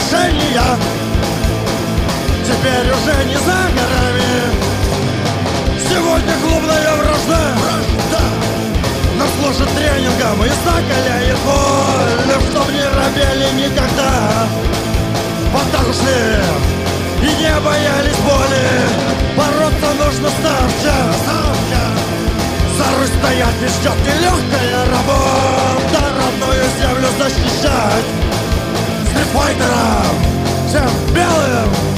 решения теперь уже не за горами. Сегодня клубная вражда нас служит тренингом и закаляет волю, чтоб не робели никогда. Вот так ушли и не боялись боли. Бороться нужно ставча. За Русь стоять не ждет нелегкая работа. Родную землю защищать стритфайтерам, всем белым